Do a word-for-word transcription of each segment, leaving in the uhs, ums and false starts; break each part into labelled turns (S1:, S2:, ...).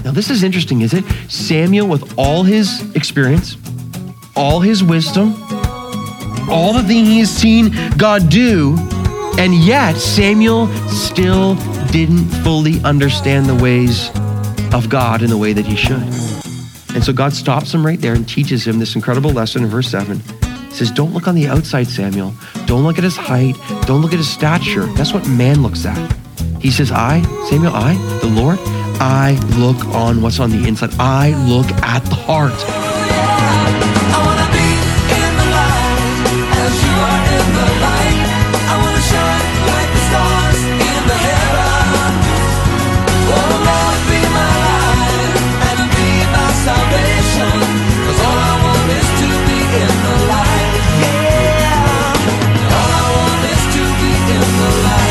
S1: Now this is interesting, is it? Samuel, with all his experience, all his wisdom, all the things he's seen God do, and yet Samuel still didn't fully understand the ways of God in the way that he should. And so God stops him right there and teaches him this incredible lesson in verse seven. He says, don't look on the outside, Samuel. Don't look at his height. Don't look at his stature. That's what man looks at. He says, I, Samuel, I, the Lord, I look on what's on the inside. I look at the heart.
S2: I wanna be in the light as you are in the light. I wanna shine like the stars in the heaven. Oh Lord, be my light and be my salvation. 'Cause all I want is to be in the light. Yeah. All I want is to be in the light.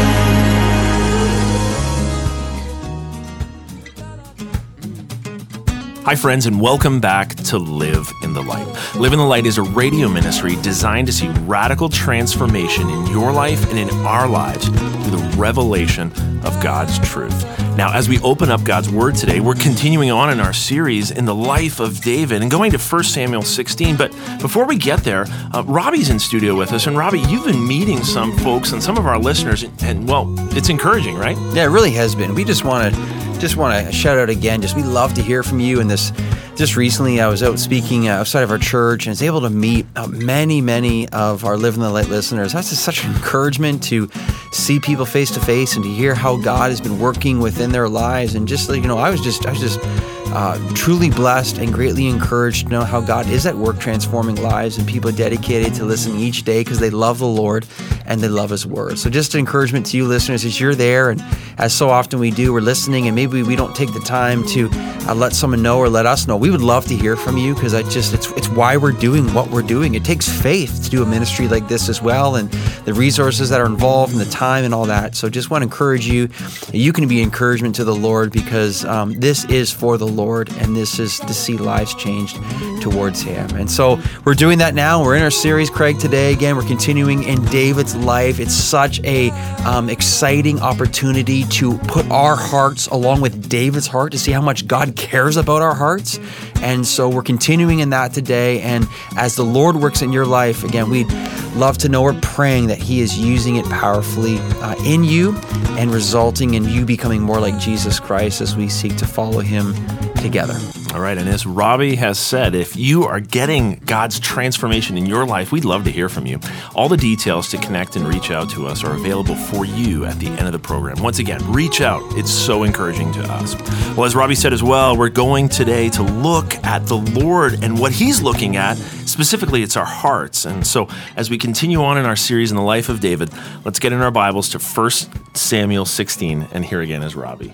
S3: Hi friends, and welcome back to Live in the Light. Live in the Light is a radio ministry designed to see radical transformation in your life and in our lives through the revelation of God's truth. Now, as we open up God's Word today, we're continuing on in our series in the life of David and going to First Samuel sixteen. But before we get there, uh, Robbie's in studio with us. And Robbie, you've been meeting some folks and some of our listeners, and, and well, it's encouraging, right?
S4: Yeah, it really has been. We just want to just want to shout out again. Just we love to hear from you. And this, just recently, I was out speaking outside of our church and was able to meet uh, many, many of our Live in the Light listeners. That's just such an encouragement to see people face to face and to hear how God has been working within their lives. And just you know, I was just, I was just uh, truly blessed and greatly encouraged to know how God is at work transforming lives and people dedicated to listening each day because they love the Lord and they love His Word. So just an encouragement to you listeners as you're there, and as so often we do, we're listening, and maybe we don't take the time to uh, let someone know or let us know. We would love to hear from you because I just it's it's why we're doing what we're doing. It takes faith to do a ministry like this as well, and the resources that are involved and the time and all that. So just want to encourage you. You can be encouragement to the Lord because um, this is for the Lord, and this is to see lives changed towards Him. And so we're doing that now. We're in our series, Craig, today. Again, we're continuing in David's life. It's such a um, exciting opportunity to put our hearts along with David's heart to see how much God cares about our hearts. And so we're continuing in that today. And as the Lord works in your life, again, we'd love to know, we're praying that He is using it powerfully uh, in you and resulting in you becoming more like Jesus Christ as we seek to follow Him together.
S3: All right, and as Robbie has said, if you are getting God's transformation in your life, we'd love to hear from you. All the details to connect and reach out to us are available for you at the end of the program. Once again, reach out. It's so encouraging to us. Well, as Robbie said as well, we're going today to look at the Lord and what He's looking at. Specifically, it's our hearts. And so as we continue on in our series in the life of David, let's get in our Bibles to First Samuel sixteen, and here again is Robbie.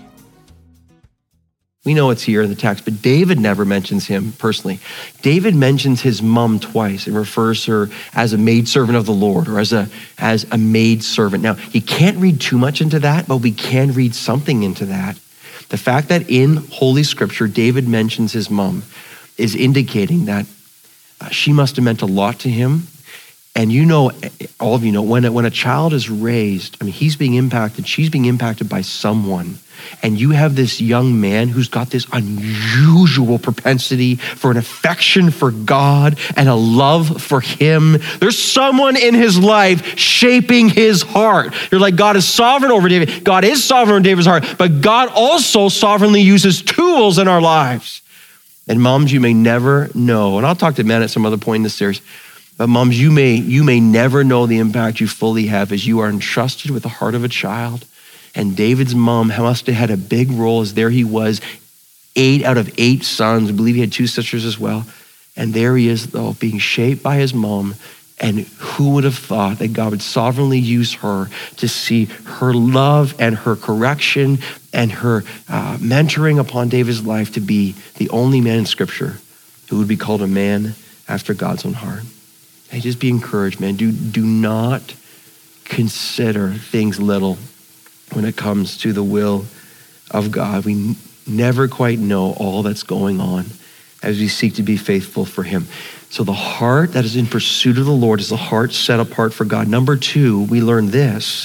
S1: We know it's here in the text, but David never mentions him personally. David mentions his mom twice and refers to her as a maidservant of the Lord, or as a as a maidservant. Now, he can't read too much into that, but we can read something into that. The fact that in Holy Scripture, David mentions his mom is indicating that uh, she must have meant a lot to him. And you know, all of you know, when a, when a child is raised, I mean, he's being impacted, she's being impacted by someone. And you have this young man who's got this unusual propensity for an affection for God and a love for Him. There's someone in his life shaping his heart. You're like, God is sovereign over David. God is sovereign over David's heart, but God also sovereignly uses tools in our lives. And moms, you may never know, and I'll talk to men at some other point in this series, but moms, you may, you may never know the impact you fully have as you are entrusted with the heart of a child. And David's mom must have had a big role as there he was, eight out of eight sons. I believe he had two sisters as well. And there he is, though, being shaped by his mom. And who would have thought that God would sovereignly use her to see her love and her correction and her uh, mentoring upon David's life to be the only man in Scripture who would be called a man after God's own heart. Hey, just be encouraged, man. Do, do not consider things little when it comes to the will of God. We n- never quite know all that's going on as we seek to be faithful for Him. So the heart that is in pursuit of the Lord is the heart set apart for God. Number two, we learn this,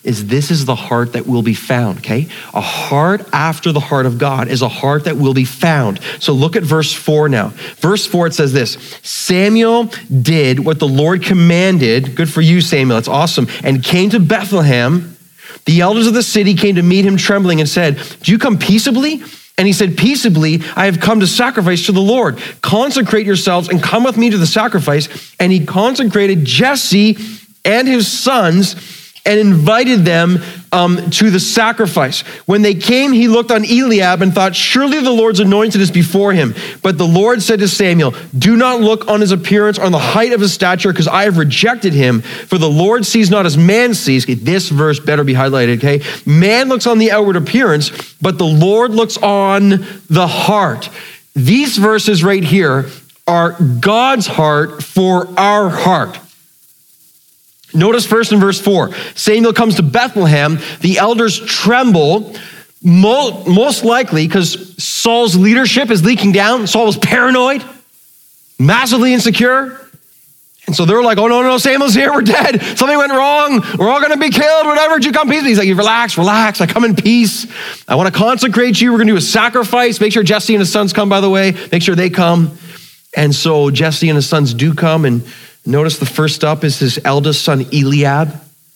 S1: is this is the heart that will be found, okay? A heart after the heart of God is a heart that will be found. So look at verse four now. Verse four, it says this, Samuel did what the Lord commanded. Good for you, Samuel, that's awesome. And came to Bethlehem. The elders of the city came to meet him trembling and said, do you come peaceably? And he said, peaceably, I have come to sacrifice to the Lord. Consecrate yourselves and come with me to the sacrifice. And he consecrated Jesse and his sons and invited them um, to the sacrifice. When they came, he looked on Eliab and thought, surely the Lord's anointed is before him. But the Lord said to Samuel, do not look on his appearance or on the height of his stature, because I have rejected him. For the Lord sees not as man sees. Okay, this verse better be highlighted, okay? Man looks on the outward appearance, but the Lord looks on the heart. These verses right here are God's heart for our heart. Notice first in verse four, Samuel comes to Bethlehem. The elders tremble, most likely because Saul's leadership is leaking down. Saul was paranoid, massively insecure. And so they're like, oh, no, no, Samuel's here. We're dead. Something went wrong. We're all going to be killed. Whatever. Did you come peace? He's like, relax, relax. I come in peace. I want to consecrate you. We're going to do a sacrifice. Make sure Jesse and his sons come, by the way. Make sure they come. And so Jesse and his sons do come, and notice the first up is his eldest son, Eliab.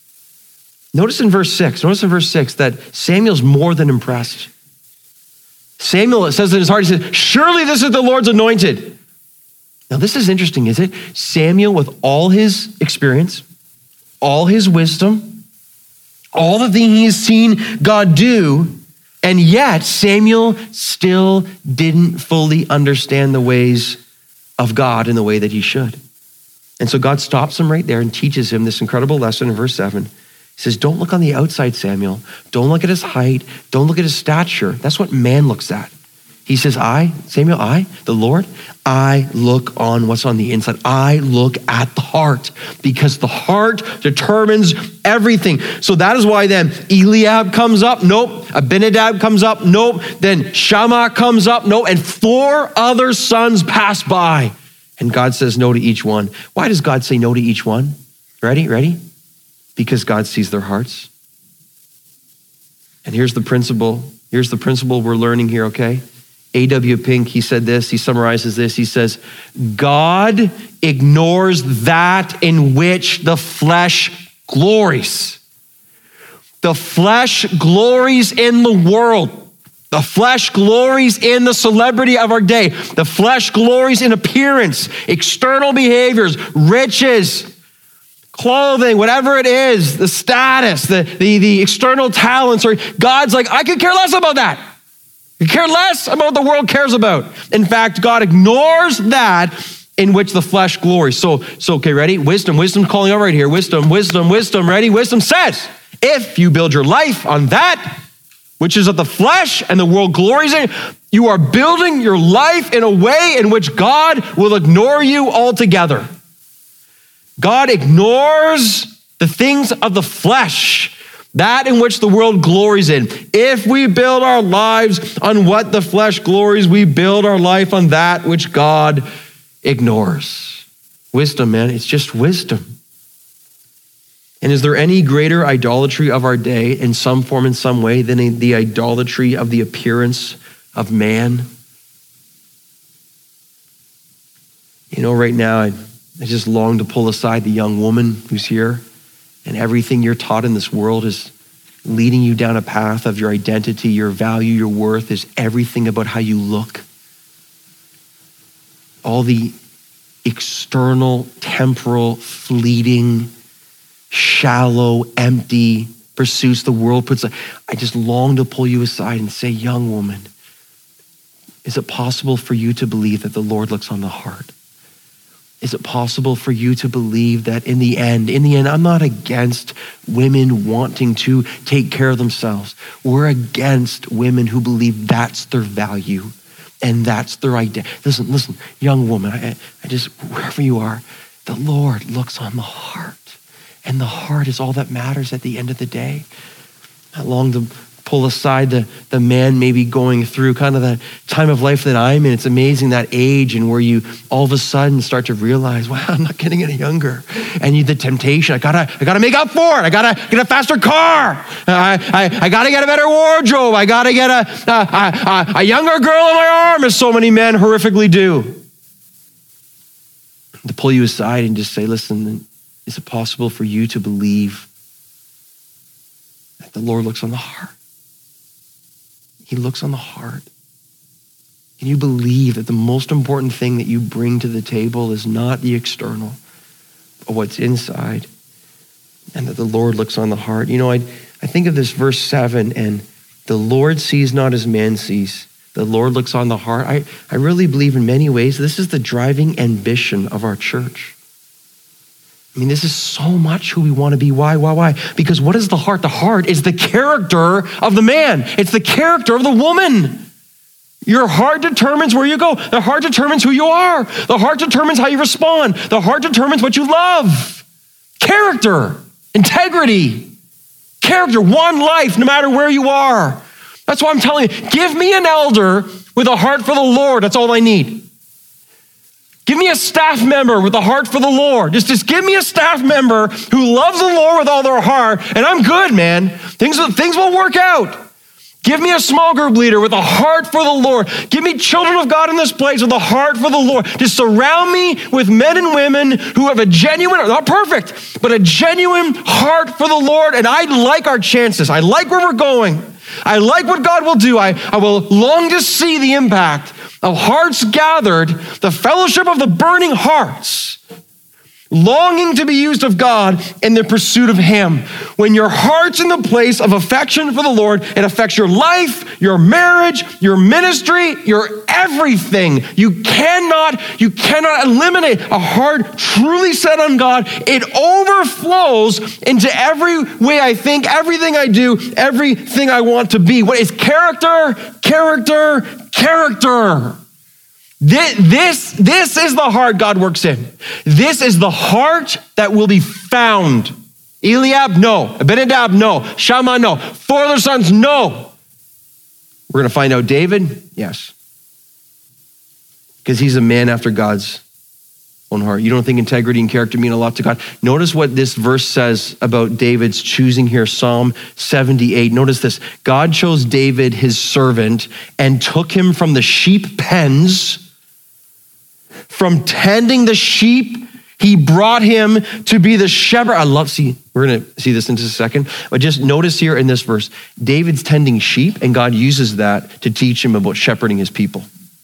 S1: Notice in verse six, notice in verse six that Samuel's more than impressed. Samuel, it says in his heart, he says, surely this is the Lord's anointed. Now this is interesting, is it? Samuel, with all his experience, all his wisdom, all the things he has seen God do, and yet Samuel still didn't fully understand the ways of God in the way that he should. And so God stops him right there and teaches him this incredible lesson in verse seven. He says, don't look on the outside, Samuel. Don't look at his height. Don't look at his stature. That's what man looks at. He says, I, Samuel, I, the Lord, I look on what's on the inside. I look at the heart, because the heart determines everything. So that is why then Eliab comes up. Nope. Abinadab comes up. Nope. Then Shammah comes up. Nope. And four other sons pass by. And God says no to each one. Why does God say no to each one? Ready? Ready? Because God sees their hearts. And here's the principle. Here's the principle we're learning here, okay? A W Pink, he said this, he summarizes this. He says, God ignores that in which the flesh glories. The flesh glories in the world. The flesh glories in the celebrity of our day. The flesh glories in appearance, external behaviors, riches, clothing, whatever it is, the status, the, the, the external talents. Or God's like, I could care less about that. I care less about what the world cares about. In fact, God ignores that in which the flesh glories. So, so okay, ready? Wisdom, wisdom calling out right here. Wisdom, wisdom, wisdom, ready? Wisdom says, if you build your life on that, which is of the flesh and the world glories in, you are building your life in a way in which God will ignore you altogether. God ignores the things of the flesh, that in which the world glories in. If we build our lives on what the flesh glories, we build our life on that which God ignores. Wisdom, man, it's just wisdom. And is there any greater idolatry of our day in some form, in some way, than the idolatry of the appearance of man? You know, right now, I, I just long to pull aside the young woman who's here, and everything you're taught in this world is leading you down a path of your identity, your value, your worth is everything about how you look. All the external, temporal, fleeting, shallow, empty pursuits the world puts. I just long to pull you aside and say, young woman, is it possible for you to believe that the Lord looks on the heart? Is it possible for you to believe that in the end, in the end, I'm not against women wanting to take care of themselves. We're against women who believe that's their value and that's their identity. Listen, listen, young woman, I, I just, wherever you are, the Lord looks on the heart. And the heart is all that matters at the end of the day. I long to pull aside the, the man maybe going through kind of the time of life that I'm in. It's amazing that age and where you all of a sudden start to realize, wow, I'm not getting any younger. And you, the temptation, I gotta, I gotta make up for it. I gotta get a faster car. I, I, I gotta get a better wardrobe. I gotta get a, a, a, a younger girl in my arm, as so many men horrifically do. To pull you aside and just say, listen, is it possible for you to believe that the Lord looks on the heart? He looks on the heart. Can you believe that the most important thing that you bring to the table is not the external, but what's inside, and that the Lord looks on the heart? You know, I I think of this verse seven, and the Lord sees not as man sees. The Lord looks on the heart. I, I really believe in many ways this is the driving ambition of our church. I mean, this is so much who we want to be. Why, why, why? Because what is the heart? The heart is the character of the man. It's the character of the woman. Your heart determines where you go. The heart determines who you are. The heart determines how you respond. The heart determines what you love. Character, integrity, character, one life, no matter where you are. That's why I'm telling you, give me an elder with a heart for the Lord. That's all I need. Give me a staff member with a heart for the Lord. Just, just give me a staff member who loves the Lord with all their heart, and I'm good, man. Things, things will work out. Give me a small group leader with a heart for the Lord. Give me children of God in this place with a heart for the Lord. Just surround me with men and women who have a genuine, not perfect, but a genuine heart for the Lord, and I like our chances. I like where we're going. I like what God will do. I, I will long to see the impact of hearts gathered, the fellowship of the burning hearts, longing to be used of God in the pursuit of Him. When your heart's in the place of affection for the Lord, it affects your life, your marriage, your ministry, your everything. You cannot, you cannot eliminate a heart truly set on God. It overflows into every way I think, everything I do, everything I want to be. What is character, character, character? This, this, this is the heart God works in. This is the heart that will be found. Eliab, no. Abinadab, no. Shammah, no. Four other sons, no. We're going to find out David, yes. Because he's a man after God's own heart. You don't think integrity and character mean a lot to God? Notice what this verse says about David's choosing here, Psalm seventy-eight. Notice this. God chose David, his servant, and took him from the sheep pens. From tending the sheep, he brought him to be the shepherd. I love, see, we're going to see this in just a second. But just notice here in this verse, David's tending sheep, and God uses that to teach him about shepherding his people.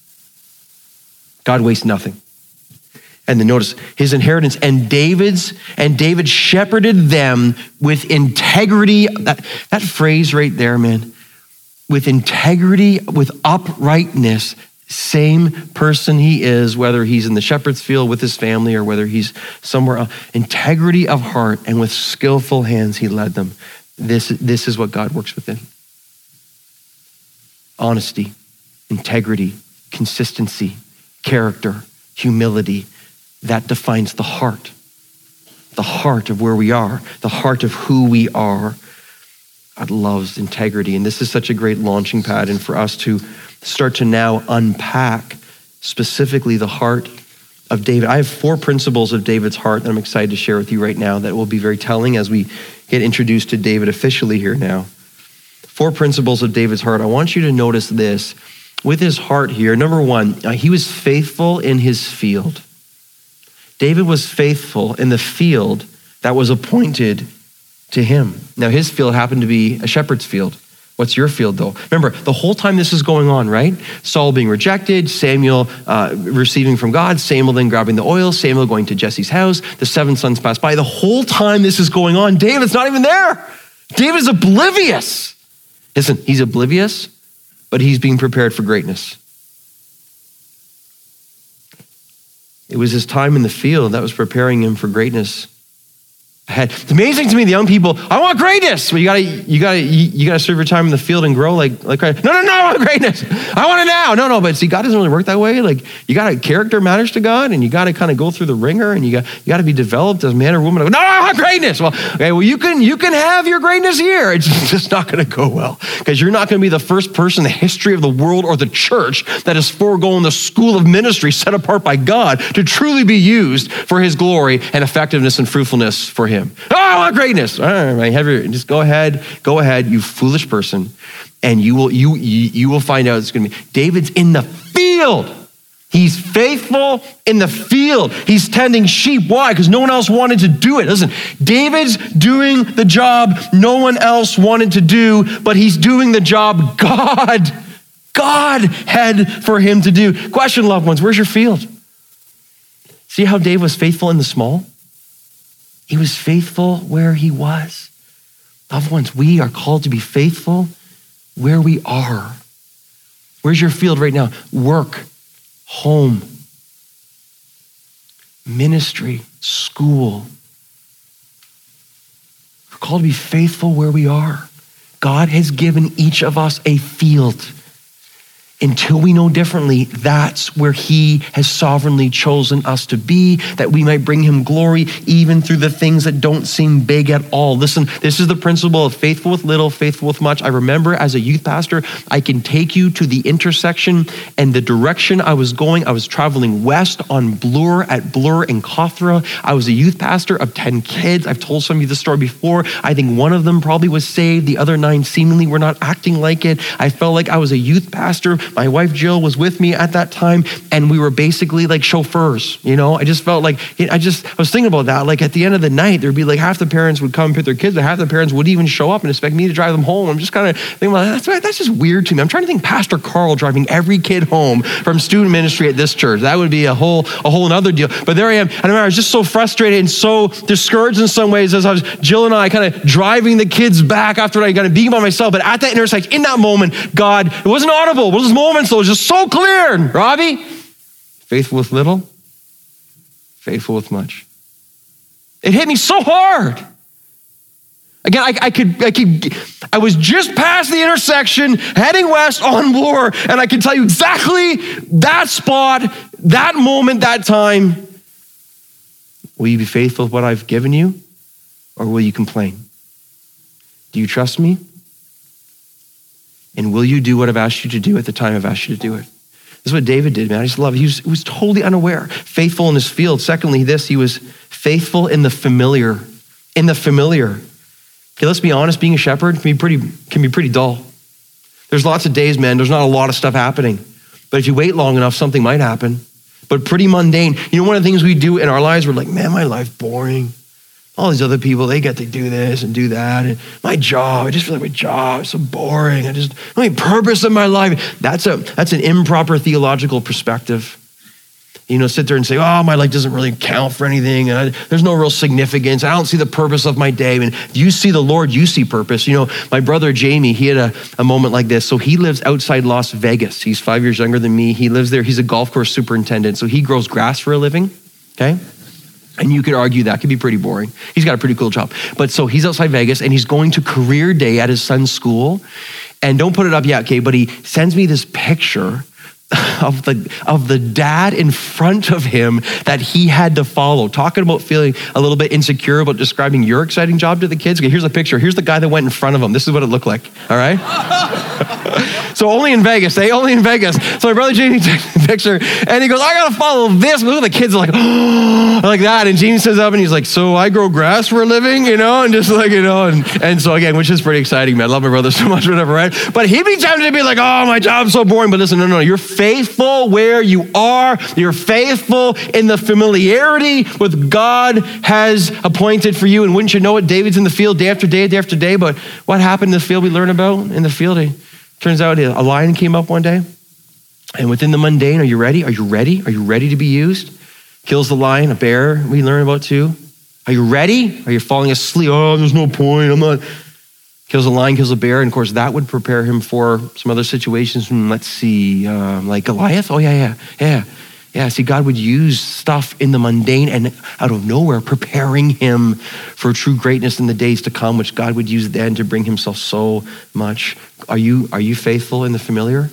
S1: God wastes nothing. And then notice his inheritance, and David's, and David shepherded them with integrity. That, that phrase right there, man, with integrity, with uprightness. Same person he is, whether he's in the shepherd's field with his family or whether he's somewhere else. Integrity of heart, and with skillful hands he led them. This, this is what God works within. Honesty, integrity, consistency, character, humility. That defines the heart. The heart of where we are, the heart of who we are. God loves integrity, and this is such a great launching pad, and for us to start to now unpack specifically the heart of David. I have four principles of David's heart that I'm excited to share with you right now that will be very telling as we get introduced to David officially here now. Four principles of David's heart. I want you to notice this. With his heart here, number one, uh, he was faithful in his field. David was faithful in the field that was appointed to him. Now, his field happened to be a shepherd's field. What's your field, though? Remember, the whole time this is going on, right? Saul being rejected, Samuel uh, receiving from God, Samuel then grabbing the oil, Samuel going to Jesse's house, the seven sons pass by. The whole time this is going on, David's not even there. David's oblivious. Listen, he's oblivious, but he's being prepared for greatness. It was his time in the field that was preparing him for greatness ahead. It's amazing to me, the young people, I want greatness. Well, you gotta, you gotta, you, you gotta serve your time in the field and grow like, like, no, no, no, I want greatness. I want it now. No, no, but see, God doesn't really work that way. Like, you gotta, character matters to God, and you gotta kind of go through the ringer, and you got, you gotta be developed as man or woman. No, no, I want greatness. Well, okay, well, you can, you can have your greatness here. It's just not gonna go well, because you're not gonna be the first person in the history of the world or the church that is foregoing the school of ministry set apart by God to truly be used for his glory and effectiveness and fruitfulness for him. Oh, I want greatness. All right, have your, just go ahead, go ahead, you foolish person, and you will you you, you will find out it's going to be. David's in the field. He's faithful in the field. He's tending sheep. Why? Because no one else wanted to do it. Listen, David's doing the job no one else wanted to do, but he's doing the job God, God had for him to do. Question, loved ones, where's your field? See how David was faithful in the small? He was faithful where he was. Loved ones, we are called to be faithful where we are. Where's your field right now? Work, home, ministry, school. We're called to be faithful where we are. God has given each of us a field. Until we know differently, that's where he has sovereignly chosen us to be, that we might bring him glory even through the things that don't seem big at all. Listen, this is the principle of faithful with little, faithful with much. I remember as a youth pastor, I can take you to the intersection and the direction I was going. I was traveling west on Bloor at Bloor and Cawthra. I was a youth pastor of ten kids. I've told some of you this story before. I think one of them probably was saved. The other nine seemingly were not acting like it. I felt like I was a youth pastor. My wife Jill was with me at that time, and we were basically like chauffeurs. You know, I just felt like, I just, I was thinking about that. Like at the end of the night, there'd be like half the parents would come pick their kids, but half the parents wouldn't even show up and expect me to drive them home. I'm just kind of thinking, well, that's, that's just weird to me. I'm trying to think Pastor Carl driving every kid home from student ministry at this church. That would be a whole, a whole another deal. But there I am. I remember I was just so frustrated and so discouraged in some ways as I was, Jill and I kind of driving the kids back after I got to be by myself. But at that intersection, in that moment, God, it wasn't audible, but those moments, though, it was just so clear. Robbie, faithful with little, faithful with much. It hit me so hard. Again, I, I could, I could, I was just past the intersection, heading west on Bloor, and I can tell you exactly that spot, that moment, that time. Will you be faithful with what I've given you, or will you complain? Do you trust me? And will you do what I've asked you to do at the time I've asked you to do it? This is what David did, man. I just love it. He was, he was totally unaware, faithful in his field. Secondly, this, he was faithful in the familiar, in the familiar. Okay, let's be honest, being a shepherd can be pretty, can be pretty dull. There's lots of days, man, there's not a lot of stuff happening. But if you wait long enough, something might happen. But pretty mundane. You know, one of the things we do in our lives, we're like, man, my life's boring. All these other people, they get to do this and do that. And my job, I just feel like my job is so boring. I just, the only purpose of my life. That's a that's an improper theological perspective. You know, sit there and say, oh, my life doesn't really count for anything. And I, there's no real significance. I don't see the purpose of my day. And you see the Lord, you see purpose. You know, my brother Jamie, he had a, a moment like this. So he lives outside Las Vegas. He's five years younger than me. He lives there. He's a golf course superintendent. So he grows grass for a living, okay? And you could argue that could be pretty boring. He's got a pretty cool job. But so he's outside Vegas and he's going to career day at his son's school. And don't put it up yet, okay? But he sends me this picture of the of the dad in front of him that he had to follow. Talking about feeling a little bit insecure about describing your exciting job to the kids. Okay, here's a picture. Here's the guy that went in front of him. This is what it looked like, all right? So only in Vegas, eh? Only in Vegas. So my brother Jamie takes the picture and he goes, I gotta follow this. Look at the kids are like, oh, like that. And Jamie sits up and he's like, so I grow grass for a living, you know? And just like, you know, and, and so again, which is pretty exciting, man. I love my brother so much, whatever, right? But he'd be tempted to be like, oh, my job's so boring. But listen, no, no, you're faithful where you are. You're faithful in the familiarity with God has appointed for you. And wouldn't you know it, David's in the field day after day, day after day. But what happened in the field we learn about in the field? It turns out a lion came up one day. And within the mundane, are you ready? Are you ready? Are you ready to be used? Kills the lion, a bear we learn about too. Are you ready? Are you falling asleep? Oh, there's no point. I'm not. Kills a lion, kills a bear. And of course, that would prepare him for some other situations. Let's see, uh, like Goliath. Oh, yeah, yeah, yeah. Yeah, see, God would use stuff in the mundane and out of nowhere, preparing him for true greatness in the days to come, which God would use then to bring himself so much. Are you, are you faithful in the familiar?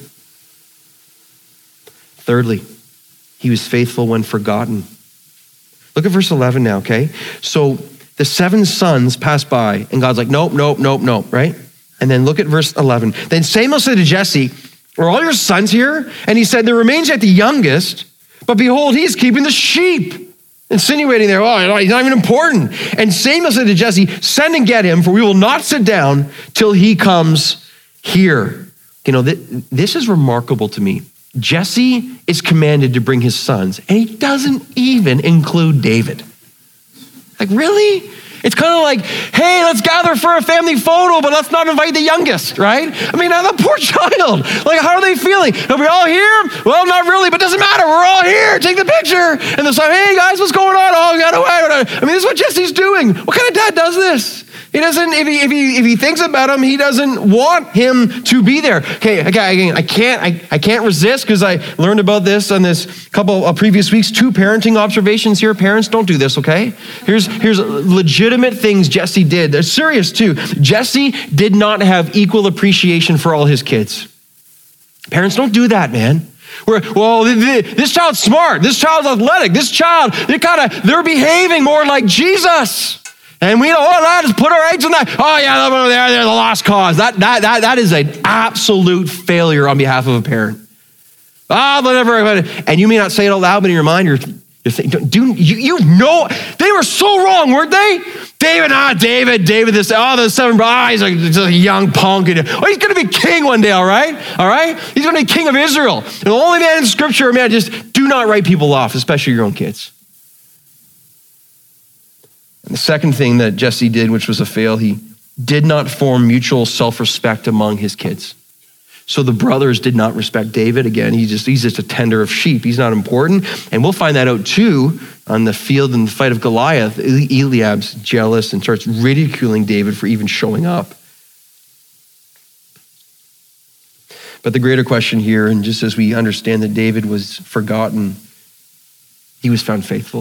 S1: Thirdly, he was faithful when forgotten. Look at verse eleven now, okay? So the seven sons pass by, and God's like, nope, nope, nope, nope, right? And then look at verse eleven. Then Samuel said to Jesse, are all your sons here? And he said, there remains yet the youngest, but behold, he is keeping the sheep. Insinuating there, oh, he's not even important. And Samuel said to Jesse, send and get him, for we will not sit down till he comes here. You know, th- this is remarkable to me. Jesse is commanded to bring his sons, and he doesn't even include David. Like, really? It's kind of like, hey, let's gather for a family photo, but let's not invite the youngest, right? I mean, the poor child. Like, how are they feeling? Are we all here? Well, not really, but doesn't matter. We're all here. Take the picture. And they're like, hey, guys, what's going on? Oh, we got away. I mean, this is what Jesse's doing. What kind of dad does this? He doesn't, if he, if he, if he thinks about him, he doesn't want him to be there. Okay, okay, I can't, I, I can't resist because I learned about this on this couple of previous weeks. Two parenting observations here. Parents, don't do this, okay? Here's, here's legitimate things Jesse did. They're serious too. Jesse did not have equal appreciation for all his kids. Parents, don't do that, man. We're, well, this child's smart. This child's athletic. This child, they kind of, they're behaving more like Jesus. And we know, oh, that is put our eggs in that. Oh, yeah, over there, they're the lost cause. That, that, that, that is an absolute failure on behalf of a parent. Ah, oh, whatever. And you may not say it out loud, but in your mind, you're, you're thinking, do you, you know, they were so wrong, weren't they? David, ah, David, David, this, oh, the seven brothers, oh, he's a, a young punk. And, oh, he's going to be king one day, all right? All right? He's going to be king of Israel. And the only man in scripture, man, just do not write people off, especially your own kids. And the second thing that Jesse did, which was a fail, he did not form mutual self-respect among his kids. So the brothers did not respect David. Again, he's just, he's just a tender of sheep. He's not important. And we'll find that out too on the field in the fight of Goliath. Eliab's jealous and starts ridiculing David for even showing up. But the greater question here, and just as we understand that David was forgotten, he was found faithful.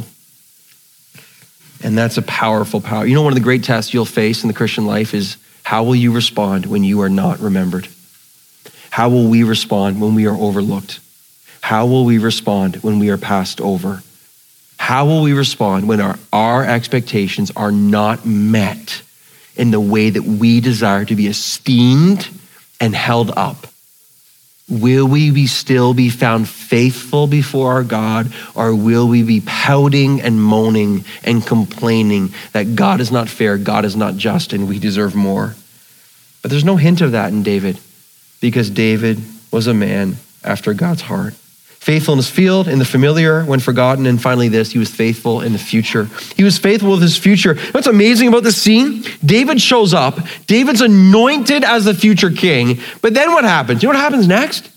S1: And that's a powerful power. You know, one of the great tests you'll face in the Christian life is how will you respond when you are not remembered? How will we respond when we are overlooked? How will we respond when we are passed over? How will we respond when our, our expectations are not met in the way that we desire to be esteemed and held up? Will we be still be found faithful before our God, or will we be pouting and moaning and complaining that God is not fair, God is not just, and we deserve more? But there's no hint of that in David, because David was a man after God's heart. Faithful in his field, in the familiar, when forgotten, and finally this, he was faithful in the future. He was faithful with his future. You know what's amazing about this scene? David shows up. David's anointed as the future king. But then what happens? You know what happens next?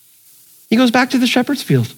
S1: He goes back to the shepherd's field.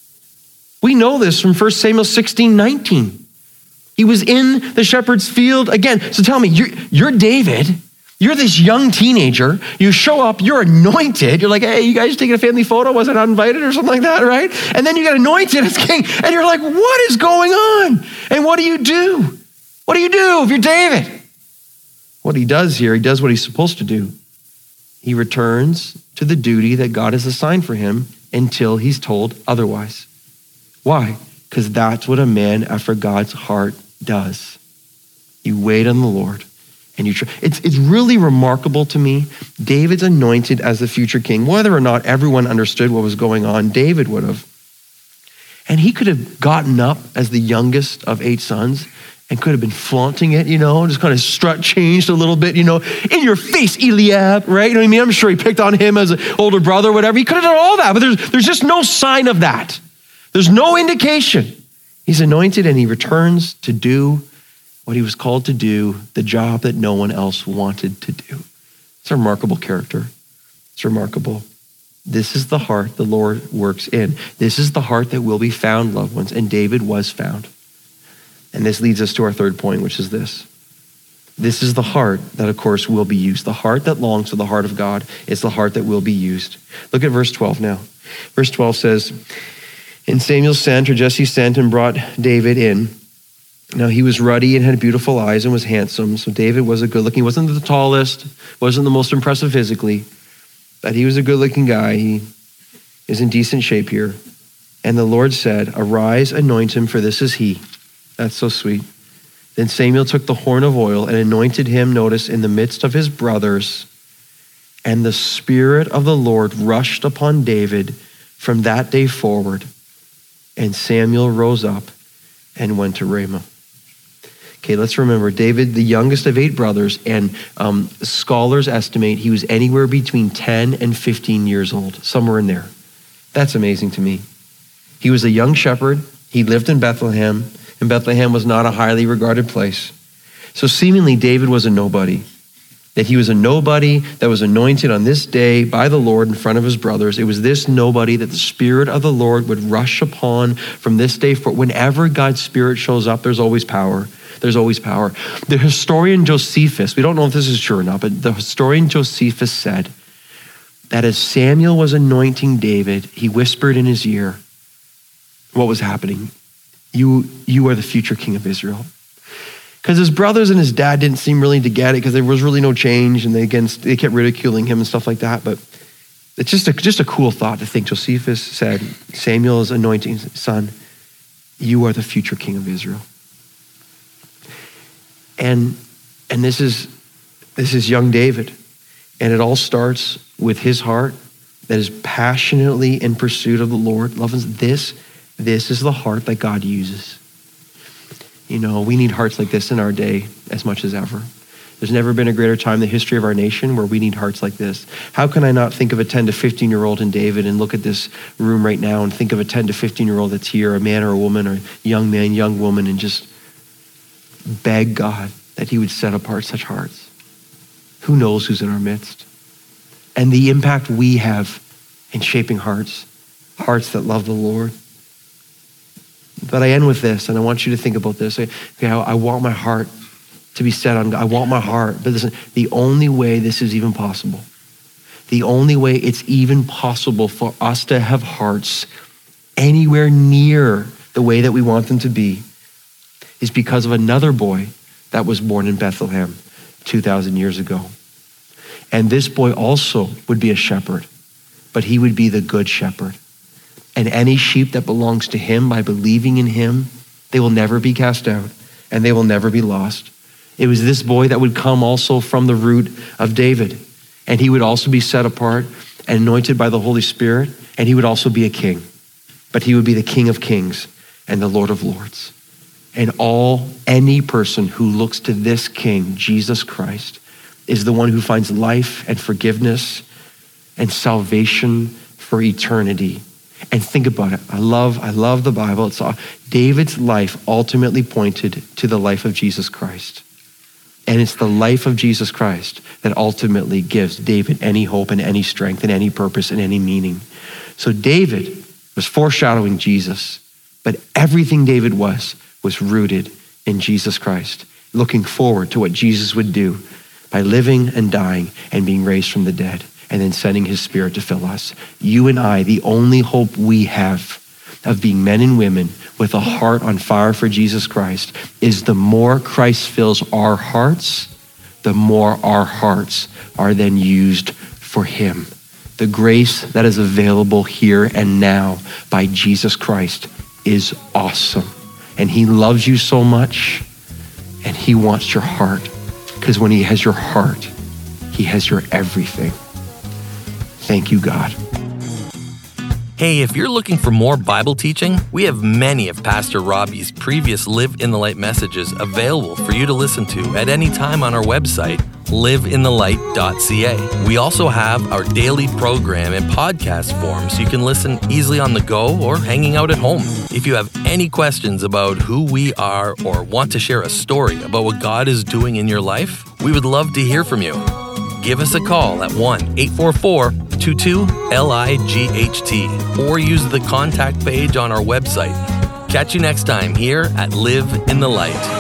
S1: We know this from First Samuel sixteen nineteen. He was in the shepherd's field again. So tell me, you're, you're David. You're this young teenager. You show up, you're anointed. You're like, hey, you guys taking a family photo? Was I not invited or something like that, right? And then you get anointed as king, and you're like, what is going on? And what do you do? What do you do if you're David? What he does here, he does what he's supposed to do. He returns to the duty that God has assigned for him until he's told otherwise. Why? Because that's what a man after God's heart does. You wait on the Lord. And you try. It's, it's really remarkable to me. David's anointed as the future king. Whether or not everyone understood what was going on, David would have. And he could have gotten up as the youngest of eight sons and could have been flaunting it, you know, just kind of strut changed a little bit, you know, in your face, Eliab, right? You know what I mean? I'm sure he picked on him as an older brother or whatever. He could have done all that, but there's, there's just no sign of that. There's no indication. He's anointed and he returns to do what he was called to do, the job that no one else wanted to do. It's a remarkable character. It's remarkable. This is the heart the Lord works in. This is the heart that will be found, loved ones, and David was found. And this leads us to our third point, which is this. This is the heart that, of course, will be used. The heart that longs for the heart of God is the heart that will be used. Look at verse twelve now. Verse twelve says, And Samuel sent, or Jesse sent, and brought David in. Now he was ruddy and had beautiful eyes and was handsome. So David was a good looking, he wasn't the tallest, wasn't the most impressive physically, but he was a good looking guy. He is in decent shape here. And the Lord said, arise, anoint him, for this is he. That's so sweet. Then Samuel took the horn of oil and anointed him, notice, in the midst of his brothers. And the Spirit of the Lord rushed upon David from that day forward. And Samuel rose up and went to Ramah. Okay, let's remember, David, the youngest of eight brothers, and um, scholars estimate he was anywhere between ten and fifteen years old, somewhere in there. That's amazing to me. He was a young shepherd. He lived in Bethlehem, and Bethlehem was not a highly regarded place. So seemingly David was a nobody, that he was a nobody that was anointed on this day by the Lord in front of his brothers. It was this nobody that the Spirit of the Lord would rush upon from this day forward. Whenever God's Spirit shows up, there's always power. There's always power. The historian Josephus, we don't know if this is true or not, but the historian Josephus said that as Samuel was anointing David, he whispered in his ear what was happening. You, you are the future king of Israel. Because his brothers and his dad didn't seem really to get it because there was really no change, and they again they kept ridiculing him and stuff like that. But it's just a, just a cool thought to think. Josephus said, Samuel is anointing his son. You are the future king of Israel. And and this is this is young David. And it all starts with his heart that is passionately in pursuit of the Lord. Love this, this is the heart that God uses. You know, we need hearts like this in our day as much as ever. There's never been a greater time in the history of our nation where we need hearts like this. How can I not think of a ten to fifteen year old in David and look at this room right now and think of a ten to fifteen year old that's here, a man or a woman or young man, young woman, and just beg God that he would set apart such hearts. Who knows who's in our midst? And the impact we have in shaping hearts, hearts that love the Lord. But I end with this, and I want you to think about this. Okay, I, I want my heart to be set on God. I want my heart. But listen, the only way this is even possible, the only way it's even possible for us to have hearts anywhere near the way that we want them to be is because of another boy that was born in Bethlehem two thousand years ago. And this boy also would be a shepherd, but he would be the good shepherd. And any sheep that belongs to him, by believing in him, they will never be cast out and they will never be lost. It was this boy that would come also from the root of David. And he would also be set apart and anointed by the Holy Spirit. And he would also be a king. But he would be the King of Kings and the Lord of Lords. And all, any person who looks to this King, Jesus Christ, is the one who finds life and forgiveness and salvation for eternity. And think about it. I love, I love the Bible. It's all, David's life ultimately pointed to the life of Jesus Christ. And it's the life of Jesus Christ that ultimately gives David any hope and any strength and any purpose and any meaning. So David was foreshadowing Jesus, but everything David was, was rooted in Jesus Christ, looking forward to what Jesus would do by living and dying and being raised from the dead, and then sending his Spirit to fill us. You and I, the only hope we have of being men and women with a heart on fire for Jesus Christ is the more Christ fills our hearts, the more our hearts are then used for him. The grace that is available here and now by Jesus Christ is awesome. And he loves you so much, and he wants your heart, because when he has your heart, he has your everything. Thank you, God.
S5: Hey, if you're looking for more Bible teaching, we have many of Pastor Robbie's previous Live in the Light messages available for you to listen to at any time on our website, live in the light dot c a. We also have our daily program in podcast form so you can listen easily on the go or hanging out at home. If you have any questions about who we are or want to share a story about what God is doing in your life, we would love to hear from you. Give us a call at one eight four four, two two, L I G H T or use the contact page on our website. Catch you next time here at Live in the Light.